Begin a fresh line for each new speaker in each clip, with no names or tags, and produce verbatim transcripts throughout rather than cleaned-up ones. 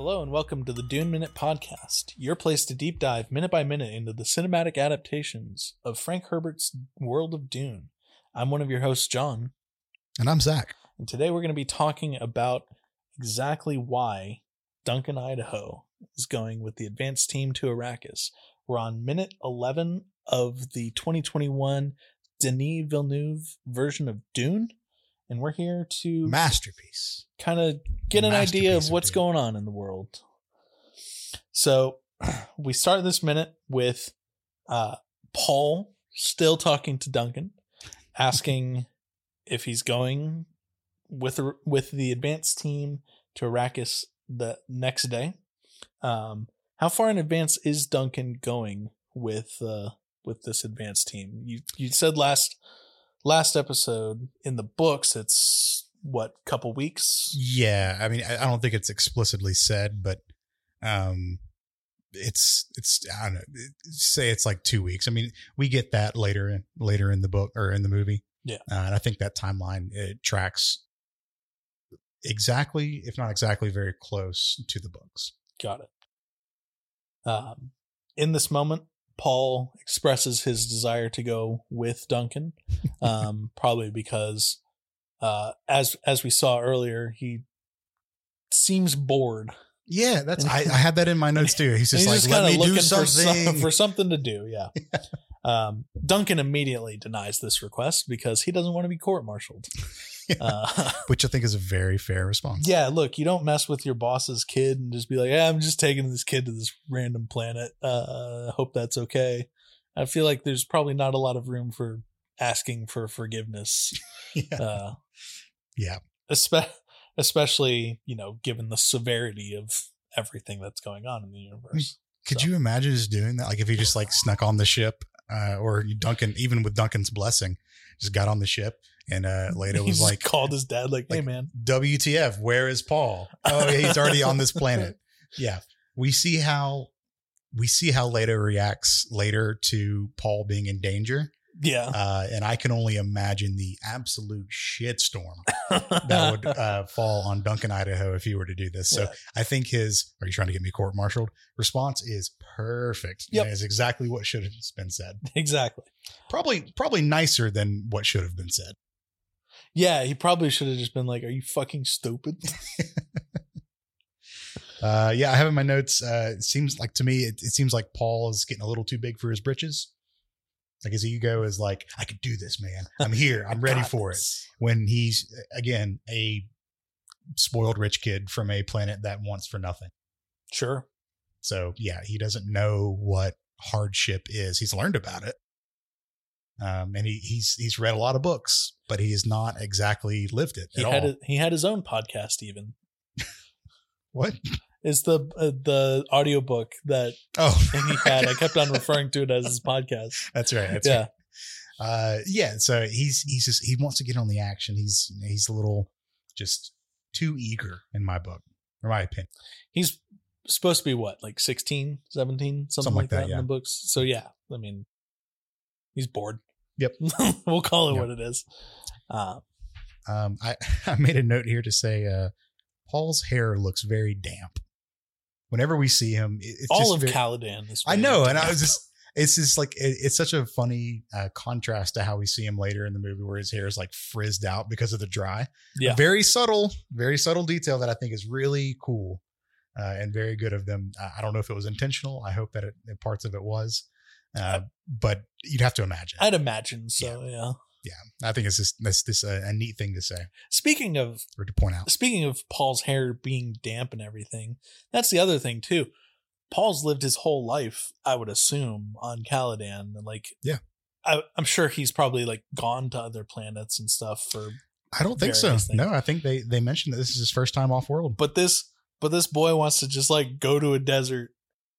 Hello and welcome to the Dune Minute Podcast, your place to deep dive minute by minute into the cinematic adaptations of Frank Herbert's World of Dune. I'm one of your hosts, John.
And I'm Zach.
And today we're going to be talking about exactly why Duncan, Idaho is going with the advanced team to Arrakis. We're on minute eleven of the twenty twenty-one Denis Villeneuve version of Dune. And we're here to
masterpiece,
kind of get an idea of what's going on in the world. So we start this minute with uh, Paul still talking to Duncan, asking if he's going with the, with the advanced team to Arrakis the next day. Um, how far in advance is Duncan going with uh, with this advanced team? You you said last. Last episode in the books, it's what, couple weeks?
Yeah, I mean, I, I don't think it's explicitly said, but um, it's it's I don't know. Say it's like two weeks. I mean, we get that later in later in the book or in the movie.
Yeah,
uh, and I think that timeline it tracks exactly, if not exactly, very close to the books.
Got it. Um, in this moment, Paul expresses his desire to go with Duncan, um, probably because, uh, as as we saw earlier, he seems bored.
Yeah, that's I, I had that in my notes too. He's just
he's
like,
just
let me
looking
do something
for, some, for something to do. Yeah. yeah. Um, Duncan immediately denies this request because he doesn't want to be court-martialed.
Yeah.
Uh,
Which I think is a very fair response.
Yeah, look, you don't mess with your boss's kid and just be like, yeah, I'm just taking this kid to this random planet. Uh, hope that's okay. I feel like there's probably not a lot of room for asking for forgiveness.
yeah.
Uh,
yeah.
Espe- especially, you know, given the severity of everything that's going on in the universe.
Could
so.
you imagine just doing that? Like if he just like snuck on the ship, uh, or Duncan, even with Duncan's blessing, just got on the ship and uh, Leto was like,
called his dad, like, hey
like,
man,
W T F, where is Paul? Oh, yeah, he's already on this planet. Yeah. We see how we see how Leto reacts later to Paul being in danger.
Yeah.
Uh, and I can only imagine the absolute shitstorm that would uh, fall on Duncan, Idaho if he were to do this. So yeah. I think his, are you trying to get me court-martialed? Response is perfect.
Yep.
It's exactly what should have been said.
Exactly.
Probably, probably nicer than what should have been said.
Yeah. He probably should have just been like, are you fucking stupid?
uh, yeah. I have in my notes. Uh, it seems like to me, it, it seems like Paul is getting a little too big for his britches. Like his ego is like, I could do this, man. I'm here. I'm ready for it. When he's, again, a spoiled rich kid from a planet that wants for nothing.
Sure.
So, yeah, he doesn't know what hardship is. He's learned about it. Um, and he, he's he's read a lot of books, but he has not exactly lived it
he
at
had
all.
A, he had his own podcast even.
What?
Is the uh, the audiobook that
oh.
he had. I kept on referring to it as his podcast.
That's right. That's
yeah.
right. Uh, yeah. So he's he's just he wants to get on the action. He's he's a little just too eager in my book, or my opinion.
He's supposed to be what, like sixteen, seventeen, something, something like, like that, that yeah. in the books. So yeah, I mean, he's bored.
Yep.
We'll call it
yep.
what it is. Uh,
um, I I made a note here to say uh, Paul's hair looks very damp. Whenever we see him, it's
all
just
of
very,
Caladan is.
I know, and I was just, it's just like it, it's such a funny uh, contrast to how we see him later in the movie, where his hair is like frizzed out because of the dry.
Yeah,
a very subtle, very subtle detail that I think is really cool uh, and very good of them. Uh, I don't know if it was intentional. I hope that it, that parts of it was, uh, but you'd have to imagine.
I'd imagine so. Yeah. yeah.
Yeah, I think it's just that's this uh, a neat thing to say.
Speaking of,
or to point out.
Speaking of Paul's hair being damp and everything, that's the other thing too. Paul's lived his whole life, I would assume, on Caladan. Like,
yeah,
I, I'm sure he's probably like gone to other planets and stuff for.
I don't think so. Things. No, I think they they mentioned that this is his first time off world.
But this, but this boy wants to just like go to a desert.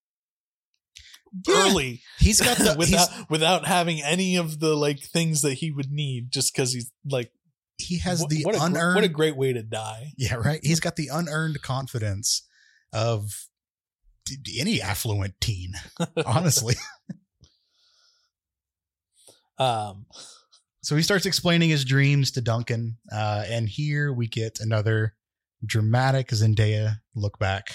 Yeah. Early,
he's got the
without without having any of the like things that he would need, just because he's like
he has what, the
what a,
unearned.
What a great way to die!
Yeah, right. He's got the unearned confidence of any affluent teen, honestly.
um,
so he starts explaining his dreams to Duncan, uh, and here we get another dramatic Zendaya look back.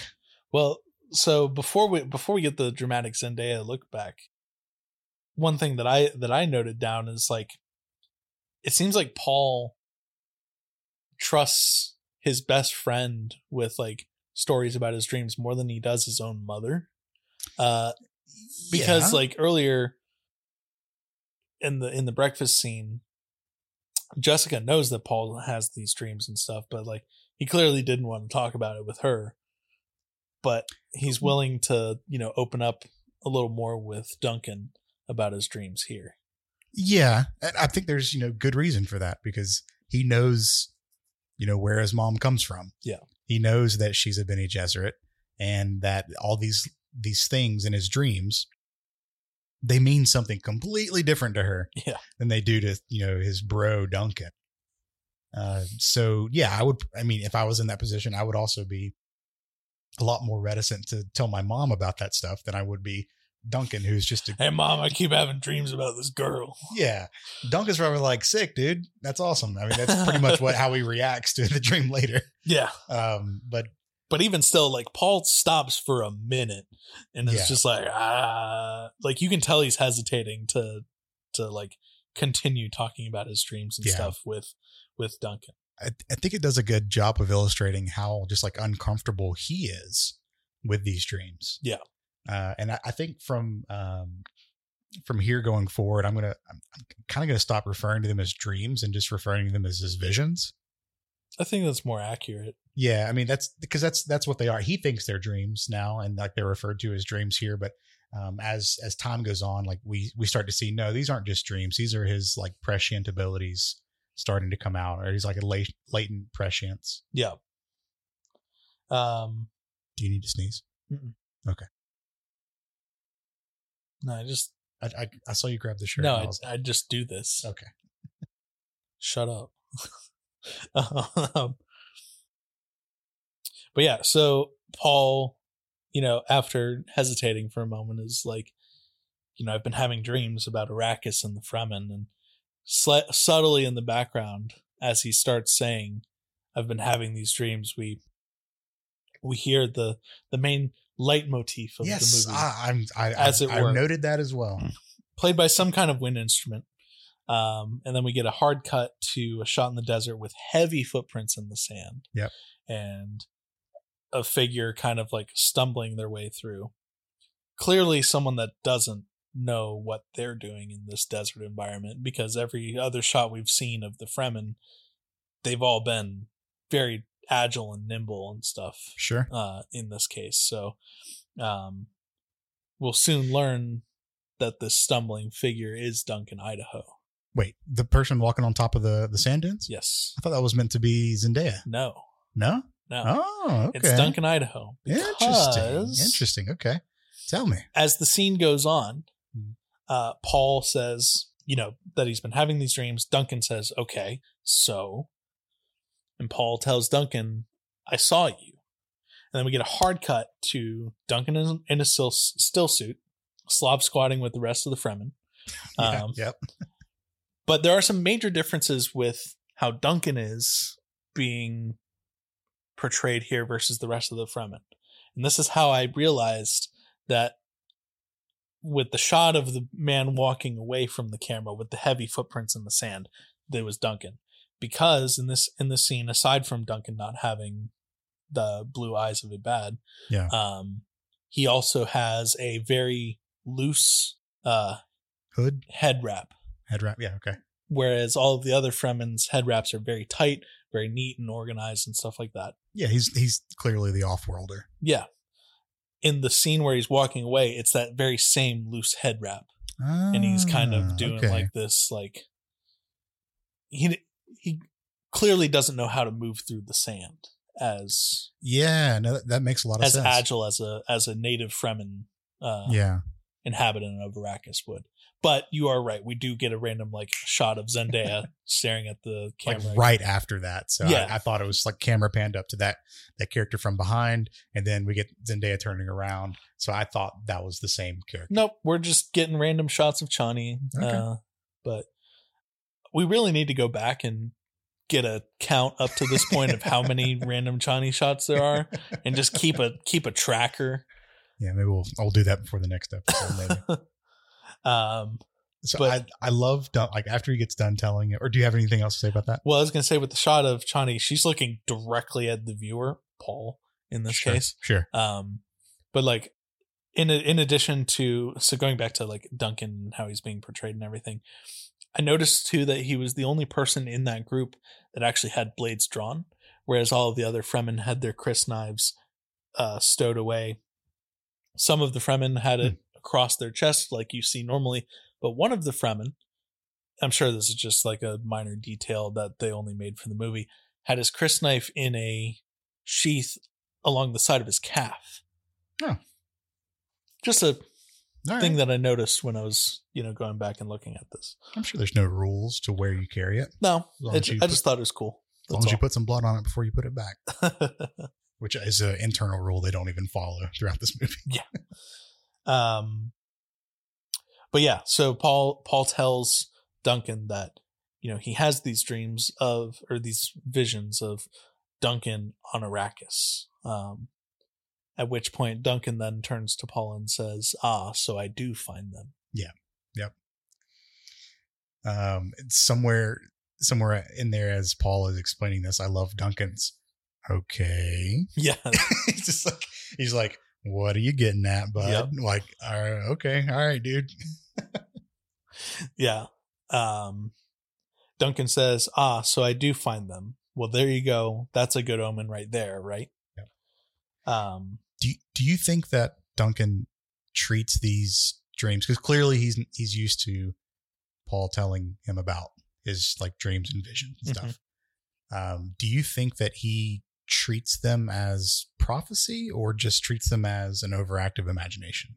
Well, so before we before we get the dramatic Zendaya look back, one thing that I that I noted down is like, it seems like Paul trusts his best friend with like stories about his dreams more than he does his own mother. Uh, because
Yeah.
like earlier in the in the breakfast scene, Jessica knows that Paul has these dreams and stuff, but like he clearly didn't want to talk about it with her. But he's willing to, you know, open up a little more with Duncan about his dreams here.
Yeah, and I think there's, you know, good reason for that, because he knows, you know, where his mom comes from.
Yeah.
He knows that she's a Bene Gesserit, and that all these these things in his dreams, they mean something completely different to her
Yeah.
than they do to, you know, his bro Duncan. Uh, so yeah, I would, I mean, if I was in that position, I would also be a lot more reticent to tell my mom about that stuff than I would be Duncan, who's just a,
Hey mom, I keep having dreams about this girl.
yeah. Duncan's probably like, sick, dude. That's awesome. I mean, that's pretty much what, how he reacts to the dream later.
Yeah.
Um, but
But even still, like Paul stops for a minute and is
Yeah.
just like, ah, like you can tell he's hesitating to, to like continue talking about his dreams and
Yeah.
stuff with, with Duncan.
I, I think it does a good job of illustrating how just like uncomfortable he is with these dreams.
Yeah.
Uh, and I, I think from, um, from here going forward, I'm going to, I'm, I'm kind of going to stop referring to them as dreams and just referring to them as his visions.
I think that's more accurate.
Yeah. I mean, that's because that's, that's what they are. He thinks they're dreams now, and like they're referred to as dreams here. But, um, as, as time goes on, like we, we start to see, no, these aren't just dreams. These are his like prescient abilities starting to come out, or he's like a late, latent prescience.
Yeah. Um,
Do you need to sneeze?
Mm-mm.
Okay.
no, I just,
I, I, I saw you grab the shirt.
no,
and I
I,
was-
I just do this.
okay.
Shut up. um, but yeah, so Paul, you know, after hesitating for a moment, is like, you know, I've been having dreams about Arrakis and the Fremen, and sli- subtly in the background, as he starts saying, I've been having these dreams, we we hear the the main leitmotif of
Yes,
the movie,
I, I'm. I,
As
I,
it
I
were.
noted that as well.
played by some kind of wind instrument. Um, and then we get a hard cut to a shot in the desert with heavy footprints in the sand.
Yep.
And a figure kind of like stumbling their way through. Clearly someone that doesn't know what they're doing in this desert environment, because every other shot we've seen of the Fremen, they've all been very agile and nimble and stuff.
Sure.
Uh, in this case. So, um, we'll soon learn that this stumbling figure is Duncan Idaho.
Wait, the person walking on top of the the sand dunes?
Yes.
I thought that was meant to be Zendaya.
No.
No.
No.
Oh, okay.
It's Duncan Idaho.
Interesting.
Because
Interesting. Okay. Tell me.
as the scene goes on,
Hmm.
uh, Paul says, you know, that he's been having these dreams. Duncan says, okay, so. And Paul tells Duncan, I saw you. And then we get a hard cut to Duncan in, in a still, still suit, slob squatting with the rest of the Fremen.
Yeah,
Um,
yep.
But there are some major differences with how Duncan is being portrayed here versus the rest of the Fremen. And this is how I realized that with the shot of the man walking away from the camera with the heavy footprints in the sand, there was Duncan. Because in this in this scene, aside from Duncan not having the blue eyes of a bad,
Yeah.
um, he also has a very loose uh,
Hood,
head wrap.
head wrap. Yeah. Okay.
Whereas all of the other Fremen's head wraps are very tight, very neat and organized and stuff like that.
Yeah. He's he's clearly the off-worlder.
Yeah. In the scene where he's walking away, it's that very same loose head wrap. And he's kind
Ah,
of doing
okay.
like this, like he he clearly doesn't know how to move through the sand as
Yeah. No, that, that makes a lot of
as
sense.
agile as a as a native Fremen uh,
Yeah.
inhabitant of Arrakis would. But you are right. We do get a random like shot of Zendaya staring at the
Like
camera.
right after that. So
Yeah.
I, I thought it was like camera panned up to that that character from behind, and then we get Zendaya turning around. So I thought that was the same character.
Nope, we're just getting random shots of Chani.
Okay.
Uh, but we really need to go back and get a count up to this point of how many random Chani shots there are, and just keep a keep a tracker.
Yeah, maybe we'll I'll do that before the next episode. Maybe.
um,
so
but,
I I love like after he gets done telling it. Or do you have anything else to say about that?
Well, I was gonna say with the shot of Chani, she's looking directly at the viewer, Paul, in this
sure,
case.
Sure.
Um, but like in in addition to so going back to like Duncan and how he's being portrayed and everything, I noticed too that he was the only person in that group that actually had blades drawn, whereas all of the other Fremen had their Chris knives uh, stowed away. Some of the Fremen had it hmm. across their chest like you see normally, but one of the Fremen, I'm sure this is just like a minor detail that they only made for the movie, had his Chris knife in a sheath along the side of his calf.
Oh.
Just a
All
thing
right.
that I noticed when I was, you know, going back and looking at this.
I'm sure there's no rules to where you carry it.
No, it, I
put,
just thought it was cool.
As long as you put some blood on it before you put it back. Which is an internal rule they don't even follow throughout this movie.
Yeah. Um, but yeah, so Paul Paul tells Duncan that, you know, he has these dreams of, or these visions of Duncan on Arrakis. Um, at which point Duncan then turns to Paul and says, ah, so I do find them.
Yeah. Yep. Um, it's somewhere, somewhere in there as Paul is explaining this, I love Duncan's. Okay.
Yeah.
He's just like, he's like, what are you getting at, bud?
Yep.
Like, all right, okay. All right, dude.
Yeah. Um, Duncan says, ah, so I do find them. Well, there you go. That's a good omen right there, right?
Yep.
Um,
do you, do you think that Duncan treats these dreams? Because clearly he's he's used to Paul telling him about his like dreams and visions and
mm-hmm.
stuff. Um, do you think that he treats them as prophecy or just treats them as an overactive imagination?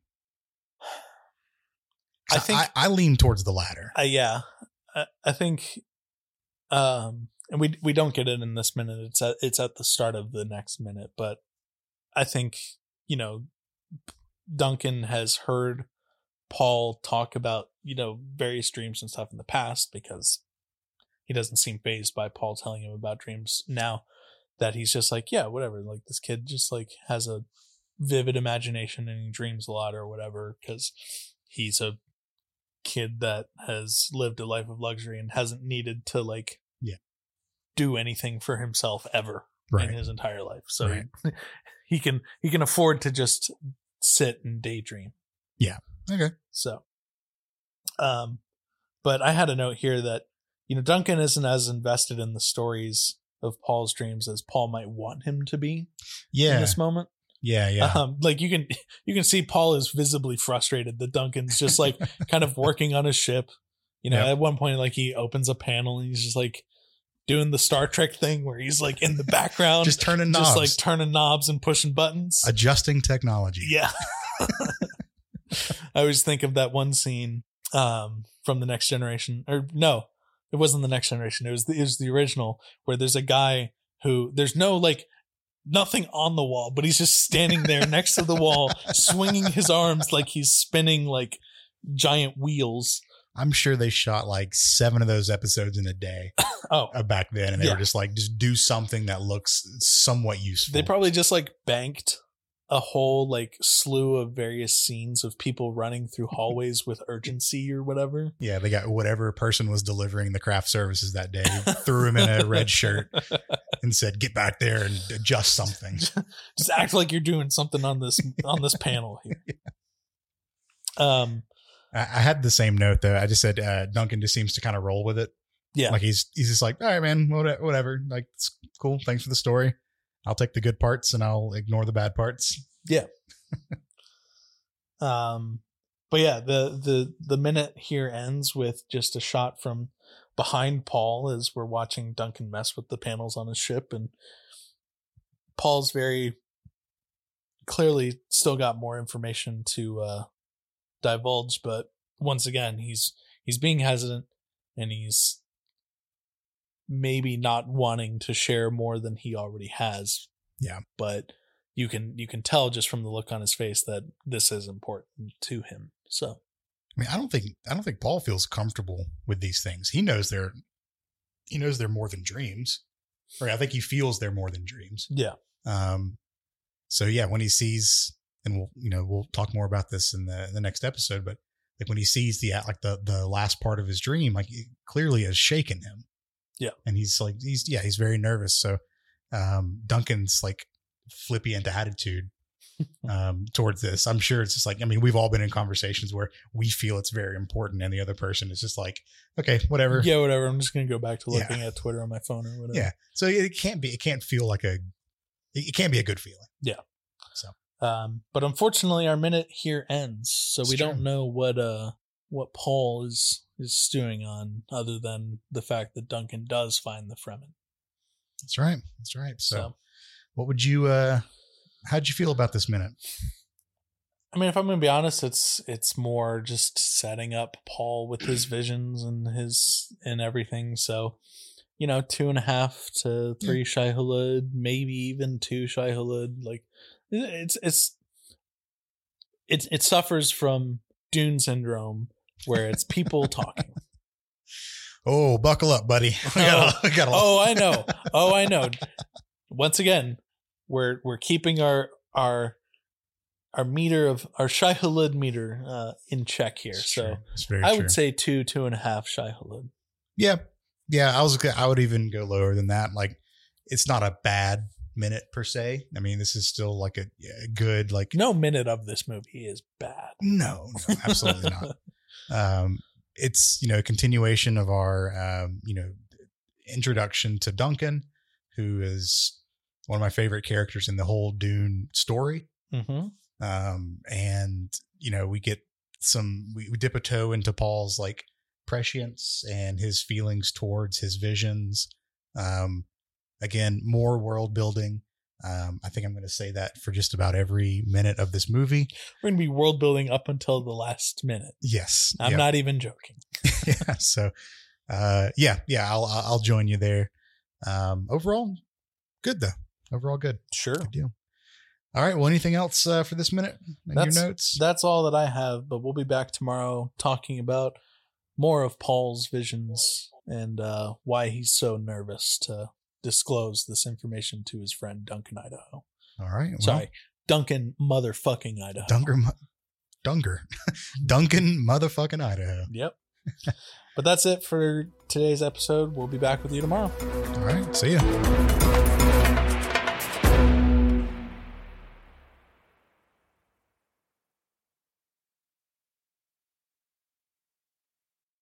I think I, I lean towards the latter.
Uh, yeah, I, I think, um, and we we don't get it in this minute. It's at it's at the start of the next minute, but I think, you know, Duncan has heard Paul talk about, you know, various dreams and stuff in the past, because he doesn't seem fazed by Paul telling him about dreams now. That he's just like, yeah, whatever. Like, this kid just like has a vivid imagination and he dreams a lot or whatever, because he's a kid that has lived a life of luxury and hasn't needed to like
yeah
do anything for himself ever
right.
in his entire life. So
right.
he, he can he can afford to just sit and daydream.
Yeah. Okay.
So, um, but I had a note here that, you know, Duncan isn't as invested in the stories of Paul's dreams as Paul might want him to be
yeah.
in this moment.
Yeah, yeah.
Um, like you can you can see Paul is visibly frustrated that Duncan's just like kind of working on his ship. You know, yep. At one point, like he opens a panel and he's just like doing the Star Trek thing where he's like in the background,
just turning knobs,
just like turning knobs and pushing buttons,
adjusting technology.
Yeah. I always think of that one scene um, from The Next Generation, or no, it wasn't The Next Generation. It was the, it was the original, where there's a guy who there's no like nothing on the wall, but he's just standing there next to the wall, swinging his arms like he's spinning like giant wheels.
I'm sure they shot like seven of those episodes in a day.
Oh,
uh, back then, and they
yeah.
were just like, just do something that looks somewhat useful.
They probably just like banked a whole like slew of various scenes of people running through hallways with urgency or whatever.
Yeah, they got whatever person was delivering the craft services that day, threw him in a red shirt and said, "Get back there and adjust something.
Just act like you're doing something on this on this panel here." Um,
I, I had the same note though. I just said uh, Duncan just seems to kind of roll with it.
Yeah,
like he's he's just like, all right, man, whatever. Like, it's cool. Thanks for the story. I'll take the good parts and I'll ignore the bad parts.
Yeah. um, but yeah, the, the, the minute here ends with just a shot from behind Paul as we're watching Duncan mess with the panels on his ship. And Paul's very clearly still got more information to, uh, divulge. But once again, he's, he's being hesitant and he's maybe not wanting to share more than he already has.
Yeah.
But you can you can tell just from the look on his face that this is important to him. So
I mean, I don't think I don't think Paul feels comfortable with these things. He knows they're he knows they're more than dreams. Or I think he feels they're more than dreams.
Yeah.
Um, so yeah, when he sees, and we'll, you know, we'll talk more about this in the, the next episode, but like when he sees the, like the, the last part of his dream, like it clearly has shaken him.
Yeah.
And he's like, he's, yeah, he's very nervous. So, um, Duncan's like flippant attitude, um, towards this. I'm sure it's just like, I mean, we've all been in conversations where we feel it's very important and the other person is just like, okay, whatever.
Yeah, whatever. I'm just going to go back to looking
Yeah.
at Twitter on my phone or whatever.
Yeah. So it can't be, it can't feel like a, it can't be a good feeling.
Yeah.
So,
um, but unfortunately our minute here ends. So
It's
we
true.
don't know what, uh, what Paul is, is stewing on other than the fact that Duncan does find the Fremen.
that's right. That's right. So,
So,
what would you, uh, how'd you feel about this minute?
I mean, if I'm going to be honest, it's, it's more just setting up Paul with his visions and his, and everything. So, you know, two and a half to three Shai Hulud, maybe even two Shai Hulud. Like it's, it's, it, it suffers from Dune syndrome where it's people talking.
Oh, buckle up, buddy. We got a- we got a-
Oh, I know. Oh, I know. Once again, we're, we're keeping our, our, our meter of our Shai Hulud meter, uh, in check here.
It's
So
true. It's very
I
true.
would say two, two and a half Shai Hulud.
Yeah. Yeah. I was, I would even go lower than that. Like, it's not a bad minute per se. I mean, this is still like a, a good, like,
No minute of this movie is bad.
no, no, absolutely not. Um, it's, you know, a continuation of our, um, you know, introduction to Duncan, who is one of my favorite characters in the whole Dune story.
Mm-hmm.
Um, and, you know, we get some, we, we dip a toe into Paul's like prescience and his feelings towards his visions. Um, again, more world building. Um, I think I'm going to say that for just about every minute of this movie.
We're going to be world building up until the last minute.
Yes.
I'm
yeah.
not even joking.
yeah. So, uh, yeah, yeah, I'll, I'll join you there. Um, overall good though. Overall good.
Sure.
Good deal. All right. Well, anything else uh, for this minute in
That's,
your notes?
that's all that I have, but we'll be back tomorrow talking about more of Paul's visions and uh, why he's so nervous to disclose this information to his friend Duncan Idaho.
All right. Well,
Sorry, Duncan motherfucking Idaho.
Dunger, Dunger, Duncan motherfucking Idaho.
Yep. But that's it for today's episode. We'll be back with you tomorrow.
All right. See ya.